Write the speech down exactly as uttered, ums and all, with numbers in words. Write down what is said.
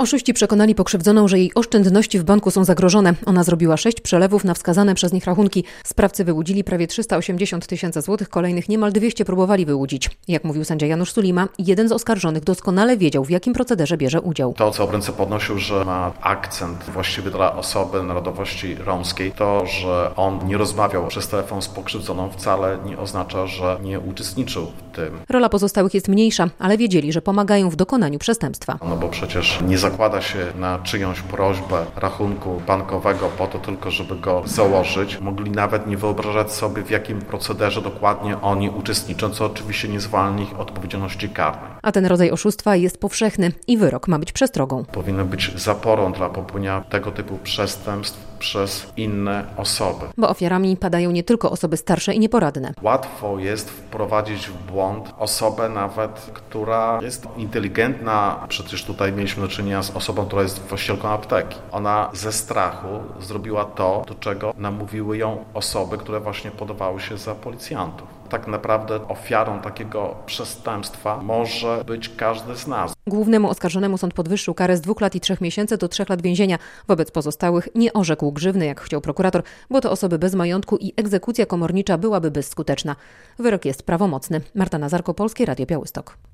Oszuści przekonali pokrzywdzoną, że jej oszczędności w banku są zagrożone. Ona zrobiła sześć przelewów na wskazane przez nich rachunki. Sprawcy wyłudzili prawie trzysta osiemdziesiąt tysięcy złotych, kolejnych niemal dwieście próbowali wyłudzić. Jak mówił sędzia Janusz Sulima, jeden z oskarżonych doskonale wiedział, w jakim procederze bierze udział. To, co obrońca podnosił, że ma akcent właściwy dla osoby narodowości romskiej, to, że on nie rozmawiał przez telefon z pokrzywdzoną, wcale nie oznacza, że nie uczestniczył w tym. Rola pozostałych jest mniejsza, ale wiedzieli, że pomagają w dokonaniu przestępstwa. No bo przecież nie zakłada się na czyjąś prośbę rachunku bankowego po to tylko, żeby go założyć. Mogli nawet nie wyobrażać sobie, w jakim procederze dokładnie oni uczestniczą, co oczywiście nie zwalnia ich od odpowiedzialności karnej. A ten rodzaj oszustwa jest powszechny i wyrok ma być przestrogą. Powinno być zaporą dla popełnienia tego typu przestępstw przez inne osoby. Bo ofiarami padają nie tylko osoby starsze i nieporadne. Łatwo jest wprowadzić w błąd osobę nawet, która jest inteligentna. Przecież tutaj mieliśmy do czynienia z osobą, która jest właścicielką apteki. Ona ze strachu zrobiła to, do czego namówiły ją osoby, które właśnie podawały się za policjantów. Tak naprawdę ofiarą takiego przestępstwa może być każdy z nas. Głównemu oskarżonemu sąd podwyższył karę z dwóch lat i trzech miesięcy do trzech lat więzienia. Wobec pozostałych nie orzekł grzywny, jak chciał prokurator, bo to osoby bez majątku i egzekucja komornicza byłaby bezskuteczna. Wyrok jest prawomocny. Marta Nazarko, Polskie Radio Białystok.